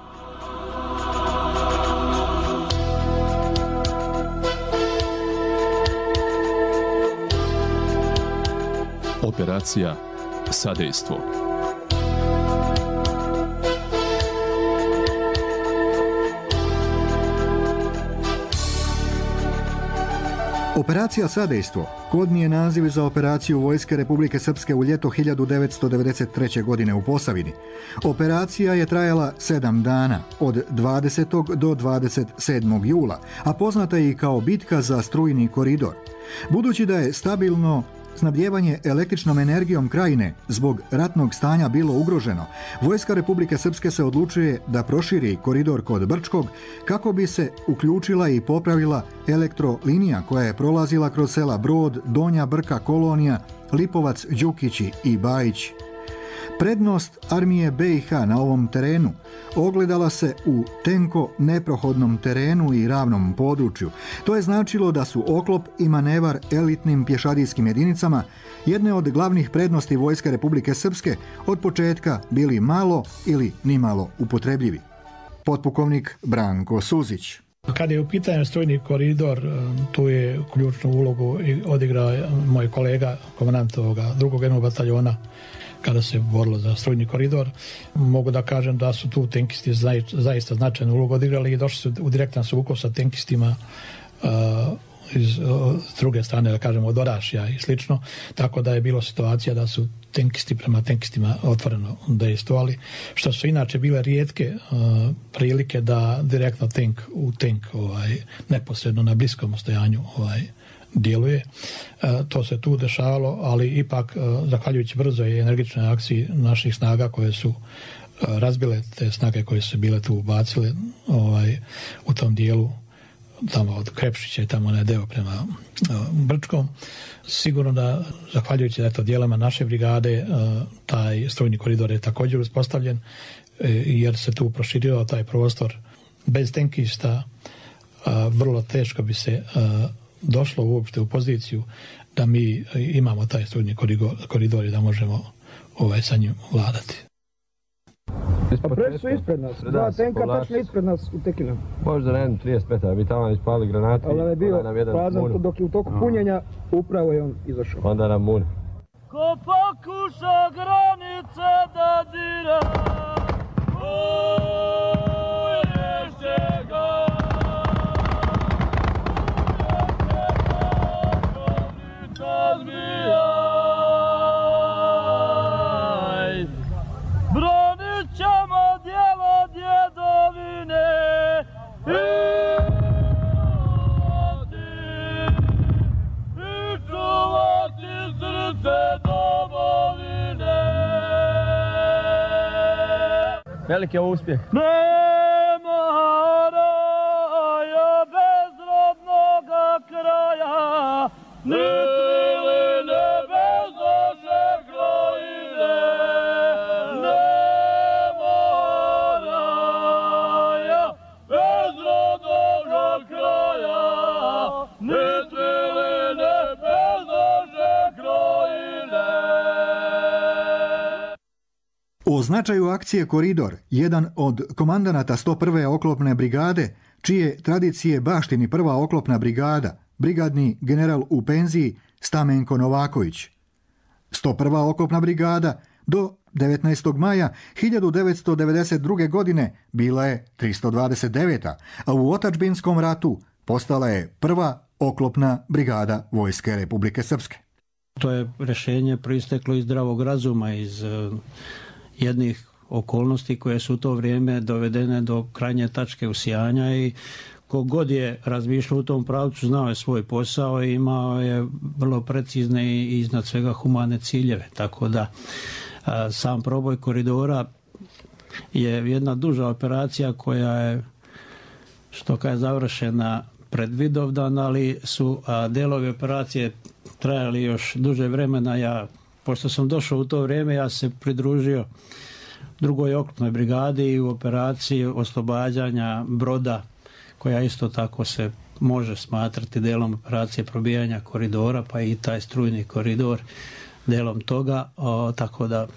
Operacija Sadejstvo. Operacija Sadejstvo kodni je naziv za operaciju Vojske Republike Srpske u ljeto hiljadu devetsto devedeset treće. godine u Posavini. Operacija je trajala sedam dana, od dvadesetog do dvadeset sedmog jula, a poznata je i kao bitka za strujni koridor. Budući da je stabilno snabdijevanje električnom energijom Krajine zbog ratnog stanja bilo ugroženo, Vojska Republike Srpske se odlučuje da proširi koridor kod Brčkog kako bi se uključila i popravila elektrolinija koja je prolazila kroz sela Brod, Donja Brka, Kolonija, Lipovac, Đukići i Bajić. Prednost armije be i ha na ovom terenu ogledala se u tenko neprohodnom terenu i ravnom području. To je značilo da su oklop i manevar elitnim pješadijskim jedinicama jedne od glavnih prednosti Vojske Republike Srpske od početka bili malo ili nimalo upotrebljivi. Potpukovnik Branko Suzić. Kad je u pitanju strujni koridor, tu je ključnu ulogu odigrao moj kolega, komandant ovoga drugog jednog bataljona, kada se borilo za strujni koridor. Mogu da kažem da su tu tenkisti zaista značajnu ulogu odigrali i došli su u direktan sukob sa tenkistima uh, iz s druge strane, da kažemo, od Orašja i slično, tako da je bilo situacija da su tenkisti prema tenkistima otvoreno dejstvovali, što su inače bile rijetke uh, prilike da direktno tank u tank ovaj, neposredno na bliskom stojanju ovaj, djeluje. Uh, to se tu dešavalo, ali ipak, uh, zahvaljujući brzoj i energičnoj akciji naših snaga koje su uh, razbile te snage koje su bile tu ubacile ovaj, u tom dijelu tamo od Krepšića i tamo onaj deo prema uh, Brčkom. Sigurno da, zahvaljujući eto, dijelama naše brigade, uh, taj strojni koridor je također uspostavljen, uh, jer se tu proširio taj prostor. Bez tenkista uh, vrlo teško bi se uh, došlo uopšte u poziciju da mi imamo taj strojni koridor, koridor i da možemo ovaj, sa njim vladati. Pa preći su ispred nas, dva tenka tačno ispred nas u Tekinu. Možda na jednu trideset metara, bi tamo ispali granate. Ali nam je bio prazan, dok je u toku punjenja, upravo je on izašao. Onda nam mun. Ko pokuša granice da dira, uješće ga. Uješće ga, zmijaj. Bronit ćemo djelo djedovine i čuvati srce domovine. Veliki je uspjeh. Nema raja bez rodnoga kraja, ni triline bez naše krajine. Nema raja bez rodnoga kraja, ni triline bez naše krajine. O značaju akcije Koridor, jedan od komandanata sto prve oklopne brigade, čije tradicije baštini prva oklopna brigada, brigadni general u penziji Stamenko Novaković. sto prva oklopna brigada do devetnaestog maja hiljadu devetsto devedeset druge. godine bila je tristo dvadeset deveta. a u otadžbinskom ratu postala je prva oklopna brigada Vojske Republike Srpske. To je rješenje proisteklo iz zdravog razuma, iz uh, jednih okolnosti koje su u to vrijeme dovedene do krajnje tačke usijanja i kogod je razmišljao u tom pravcu znao je svoj posao i imao je vrlo precizne i iznad svega humane ciljeve. Tako da a, sam proboj koridora je jedna duža operacija koja je, što kaže, završena pred Vidovdan, ali su a, delovi operacije trajali još duže vremena. Ja, pošto sam došao u to vrijeme, ja se pridružio drugoj oklopnoj brigadi i u operaciji oslobađanja Broda, koja isto tako se može smatrati delom operacije probijanja koridora, pa i taj strujni koridor delom toga. O, tako da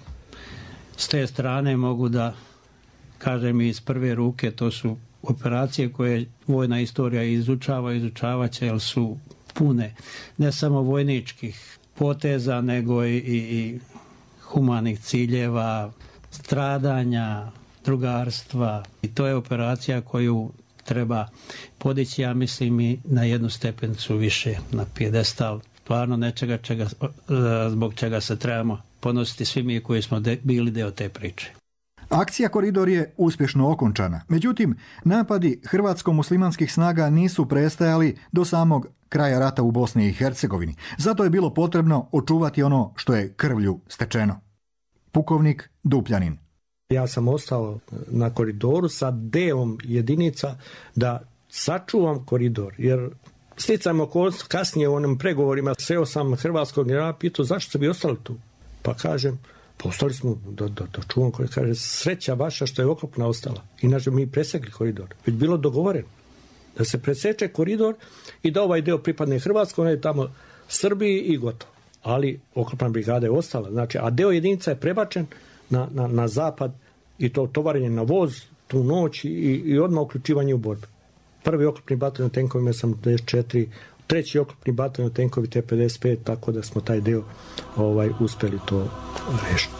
s te strane mogu da kažem iz prve ruke, to su operacije koje vojna istorija izučava, izučavat će, jer su pune ne samo vojničkih poteza, nego i, i, i humanih ciljeva, stradanja, drugarstva. I to je operacija koju treba podići, ja mislim, i na jednu stepenicu više, na pijedestal, stvarno nečega čega, zbog čega se trebamo ponositi svi mi koji smo de, bili deo te priče. Akcija Koridor je uspješno okončana. Međutim, napadi hrvatsko-muslimanskih snaga nisu prestajali do samog kraja rata u Bosni i Hercegovini. Zato je bilo potrebno očuvati ono što je krvlju stečeno. Pukovnik Dupljanin. Ja sam ostao na koridoru sa delom jedinica da sačuvam koridor, jer sticajem okolnosti kasnije u onim pregovorima sreo sam hrvatskog generala, pitao zašto ste bi ostali tu? Pa kažem, pa ostali smo da, da, da čuvam koridor. Kaže, sreća vaša što je oklopna ostala. Inače mi presekli koridor. Već bilo dogovoreno da se preseče koridor i da ovaj deo pripadne Hrvatskoj, onaj tamo Srbiji i gotovo. Ali oklopna brigada je ostala. Znači, a deo jedinica je prebačen na, na, na zapad i to tovarenje na voz tu noć i, i odmah uključivanje u borbu. Prvi oklopni bataljon tenkovima sam devedeset četiri, treći oklopni bataljon tenkovi T pedeset pet, tako da smo taj deo ovaj, uspjeli to rešiti.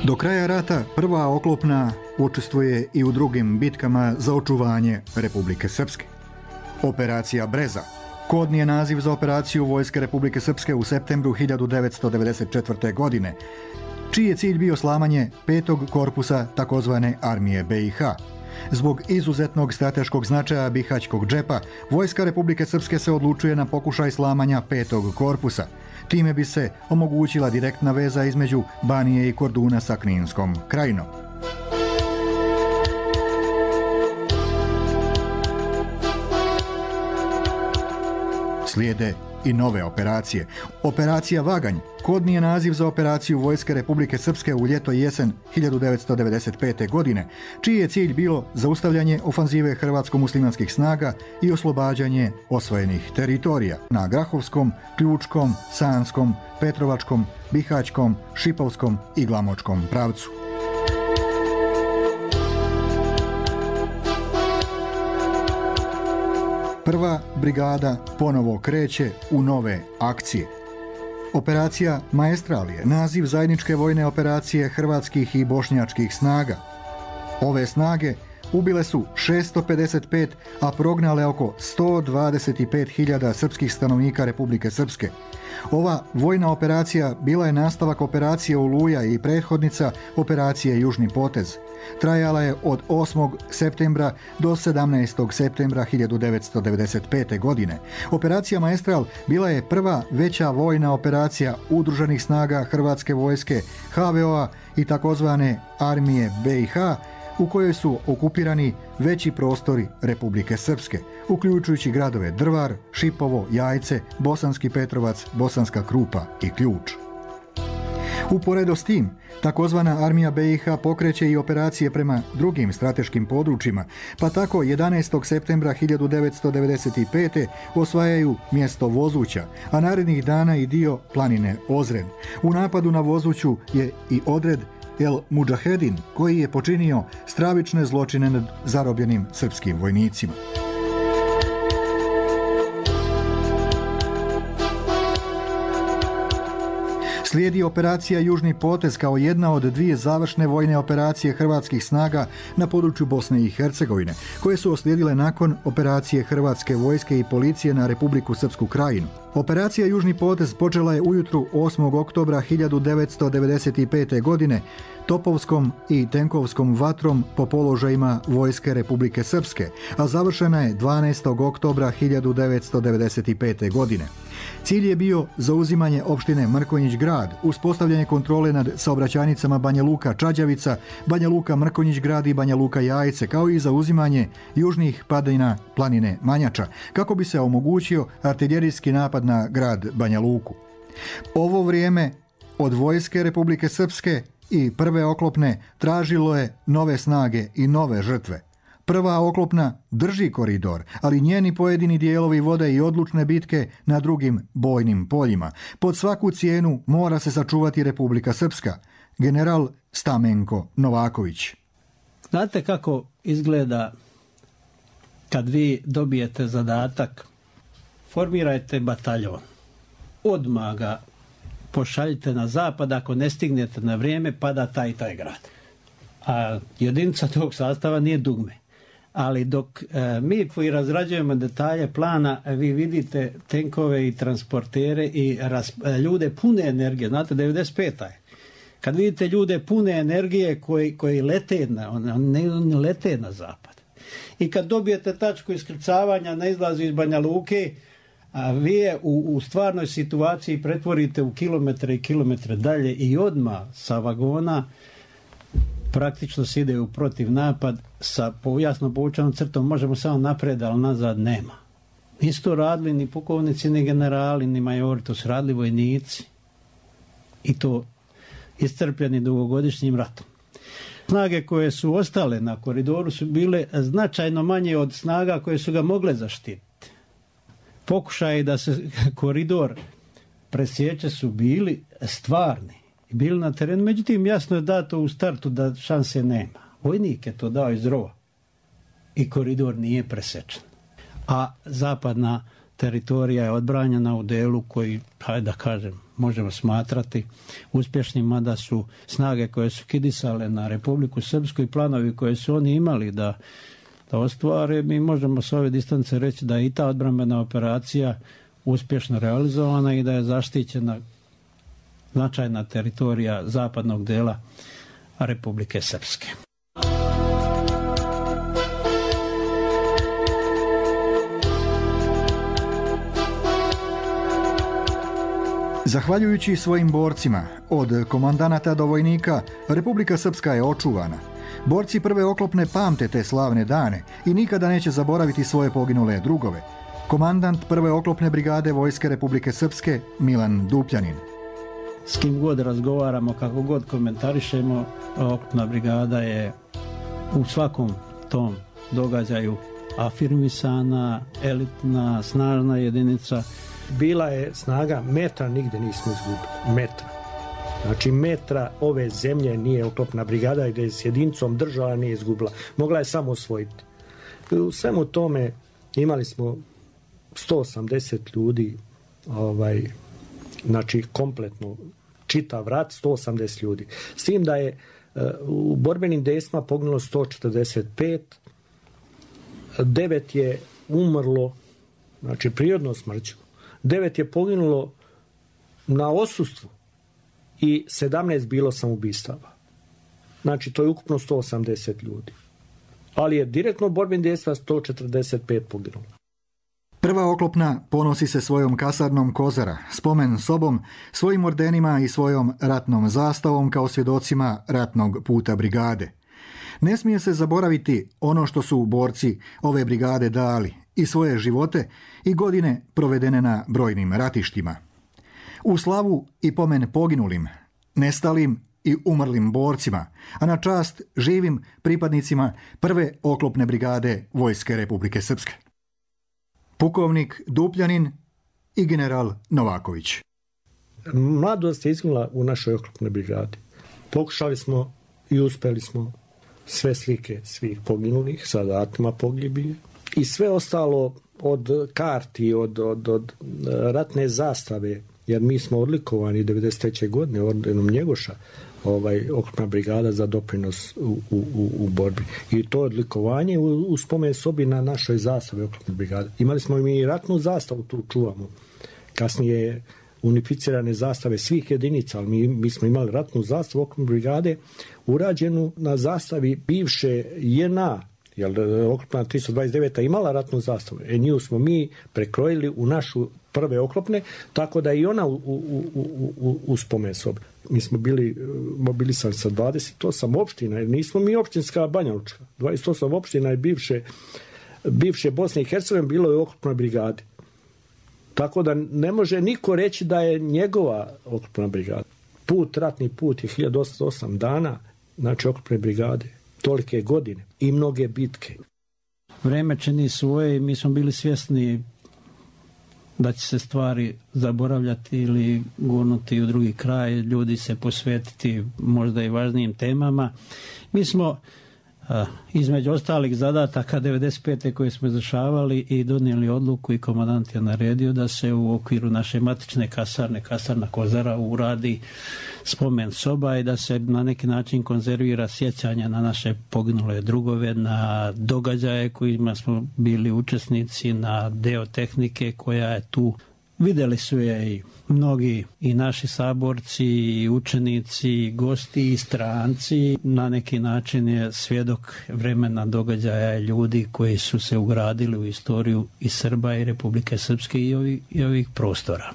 Do kraja rata prva oklopna učestvuje i u drugim bitkama za očuvanje Republike Srpske. Operacija Breza, kodni je naziv za operaciju Vojske Republike Srpske u septembru hiljadu devetsto devedeset četvrte. godine, čiji je cilj bio slamanje petog korpusa takozvane armije B i H. Zbog izuzetnog strateškog značaja Bihaćkog džepa, Vojska Republike Srpske se odlučuje na pokušaj slamanja petog korpusa. Time bi se omogućila direktna veza između Banije i Korduna sa Kninskom krajinom. Slijede i nove operacije. Operacija Vaganj, kodni je naziv za operaciju Vojske Republike Srpske u ljeto i jesen hiljadu devetsto devedeset pete. godine, čiji je cilj bilo zaustavljanje ofanzive hrvatsko-muslimanskih snaga i oslobađanje osvojenih teritorija na Grahovskom, Ključkom, Sanskom, Petrovačkom, Bihaćkom, Šipovskom i Glamočkom pravcu. Prva brigada ponovo kreće u nove akcije. Operacija Maestral je naziv zajedničke vojne operacije hrvatskih i bošnjačkih snaga. Ove snage ubile su šesto pedeset pet, a prognale oko sto dvadeset pet hiljada srpskih stanovnika Republike Srpske. Ova vojna operacija bila je nastavak operacije Oluja i prethodnica operacije Južni potez. Trajala je od osmog septembra do sedamnaestog septembra hiljadu devetsto devedeset pete. godine. Operacija Maestral bila je prva veća vojna operacija udruženih snaga Hrvatske vojske, H V O-a i takozvane armije B i H, u kojoj su okupirani veći prostori Republike Srpske, uključujući gradove Drvar, Šipovo, Jajce, Bosanski Petrovac, Bosanska Krupa i Ključ. Uporedo s tim, takozvana armija B i H pokreće i operacije prema drugim strateškim područjima, pa tako jedanaestog septembra hiljadu devetsto devedeset pete. osvajaju mjesto Vozuća, a narednih dana i dio planine Ozren. U napadu na Vozuću je i odred El Mudžahedin, koji je počinio stravične zločine nad zarobljenim srpskim vojnicima. Slijedi operacija Južni potez kao jedna od dvije završne vojne operacije hrvatskih snaga na području Bosne i Hercegovine, koje su uslijedile nakon operacije Hrvatske vojske i policije na Republiku Srpsku krajinu. Operacija Južni potez počela je ujutru osmog oktobra hiljadu devetsto devedeset pete. godine topovskom i tenkovskom vatrom po položajima Vojske Republike Srpske, a završena je dvanaestog oktobra hiljadu devetsto devedeset pete. godine. Cilj je bio zauzimanje opštine Mrkonjić grad, uspostavljanje kontrole nad saobraćajnicama Banja Luka Čađavica, Banja Luka Mrkonjić grad i Banja Luka Jajce, kao i zauzimanje južnih padina planine Manjača, kako bi se omogućio artiljerijski napad na grad Banja Luku. Ovo vrijeme od Vojske Republike Srpske i prve oklopne tražilo je nove snage i nove žrtve. Prva oklopna drži koridor, ali njeni pojedini dijelovi vode i odlučne bitke na drugim bojnim poljima. Pod svaku cijenu mora se sačuvati Republika Srpska. General Stamenko Novaković. Znate kako izgleda kad vi dobijete zadatak, formirajte bataljon, odmah ga pošaljite na zapad, ako ne stignete na vrijeme, pada taj i taj grad. A jedinica tog sastava nije dugme. Ali dok e, mi koji razrađujemo detalje plana, vi vidite tenkove i transportere i ras, e, ljude pune energije. Znate, devedeset peta je. Kad vidite ljude pune energije koji, koji lete na, on, ne, ne lete na zapad. I kad dobijete tačku iskrcavanja na izlazu iz Banja Luke, a vi je u, u stvarnoj situaciji pretvorite u kilometre i kilometre dalje i odmah sa vagona praktično se ide u protiv napad sa jasno povučenom crtom, možemo samo napred, ali nazad nema. Nisu to radili ni pukovnici, ni generali, ni majori, to su radili vojnici. I to iscrpljeni dugogodišnjim ratom. Snage koje su ostale na koridoru su bile značajno manje od snaga koje su ga mogle zaštititi. Pokušaji da se koridor presječe su bili stvarni. Bili na terenu, međutim jasno je dato u startu da šanse nema. Vojnik je to dao iz rova i koridor nije presečen. A zapadna teritorija je odbranjena u delu koji, hajde da kažem, možemo smatrati uspješnim, mada su snage koje su kidisale na Republiku Srpsku i planovi koje su oni imali da, da ostvare, mi možemo s ove distance reći da je i ta odbrambena operacija uspješno realizovana i da je zaštićena značajna teritorija zapadnog dela Republike Srpske. Zahvaljujući svojim borcima, od komandanata do vojnika, Republika Srpska je očuvana. Borci prve oklopne pamte te slavne dane i nikada neće zaboraviti svoje poginule drugove. Komandant prve oklopne brigade Vojske Republike Srpske Milan Dupljanin. S kim god razgovaramo, kako god komentarišemo, oklopna brigada je u svakom tom događaju afirmisana, elitna, snažna jedinica. Bila je snaga metra, nigde nismo izgubili. Metra. Znači metra ove zemlje nije oklopna brigada gdje je s jedinicom država nije izgubila. Mogla je samo osvojiti. U svemu tome imali smo sto osamdeset ljudi, ovaj, znači kompletno čitav rat, sto osamdeset ljudi. S tim da je uh, u borbenim dejstvima poginulo sto četrdeset pet, devet je umrlo, znači prirodno smrću, devet je poginulo na odsustvu i sedamnaest bilo samoubistava. Znači to je ukupno sto osamdeset ljudi. Ali je direktno borbenim dejstvima sto četrdeset pet poginulo. Prva oklopna ponosi se svojom kasarnom Kozara, spomen sobom, svojim ordenima i svojom ratnom zastavom kao svjedocima ratnog puta brigade. Ne smije se zaboraviti ono što su borci ove brigade dali, i svoje živote i godine provedene na brojnim ratištima. U slavu i pomen poginulim, nestalim i umrlim borcima, a na čast živim pripadnicima prve oklopne brigade Vojske Republike Srpske. Pukovnik Dupljanin i general Novaković. Mladost je izginula u našoj oklopnoj brigadi. Pokušali smo i uspjeli smo sve slike svih poginulih sa datima pogibije i sve ostalo od karti, od, od, od ratne zastave, jer mi smo odlikovani devedeset treće godine ordenom Njegoša, ovaj, oklopna brigada za doprinos u, u, u borbi. I to odlikovanje u, u spomen sobi na našoj zastavi oklopne brigade. Imali smo i ratnu zastavu, tu čuvamo. Kasnije unificirane zastave svih jedinica, ali mi, mi smo imali ratnu zastavu oklopne brigade urađenu na zastavi bivše J N A, jer oklopna tristo dvadeset deveta imala ratnu zastavu. E nju smo mi prekrojili u našu prve oklopne, tako da i ona u, u, u, u, u spomen sobi. Mi smo bili mobilisani sa dvadeset osam opština, jer nismo mi opštinska Banja Lučka. dvadeset osam opština je bivše, bivše Bosne i Hercegovine bilo je u oklopnoj brigadi. Tako da ne može niko reći da je njegova oklopna brigada. Put, ratni put je hiljadu osamsto osam dana, znači oklopne brigade, tolike godine i mnoge bitke. Vreme čini svoje i mi smo bili svjesni da će se stvari zaboravljati ili gurnuti u drugi kraj, ljudi se posvetiti možda i važnijim temama. Mi smo a, između ostalih zadataka devedeset pete koje smo izvršavali i donijeli odluku i komandant je naredio da se u okviru naše matične kasarne, kasarna Kozara, uradi spomen soba i da se na neki način konzervira sjećanje na naše poginule drugove, na događaje kojima smo bili učesnici, na deo tehnike koja je tu. Vidjeli su je i mnogi i naši saborci, i učenici, i gosti, i stranci. Na neki način je svjedok vremena, događaja i ljudi koji su se ugradili u istoriju i Srba i Republike Srpske i ovih, i ovih prostora.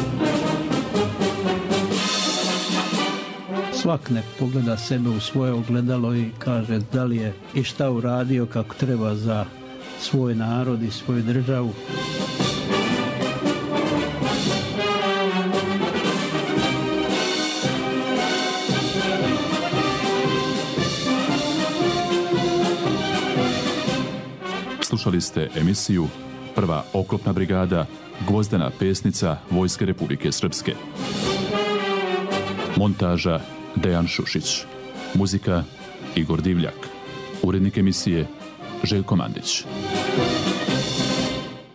Svak nek pogleda sebe u svoje ogledalo i kaže da li je i šta uradio kako treba za svoj narod i svoju državu. Slušali ste emisiju Prva oklopna brigada, Gvozdena pesnica Vojske Republike Srpske. Montaža Dejan Šušić. Muzika Igor Divljak. Urednik emisije Željko Mandić.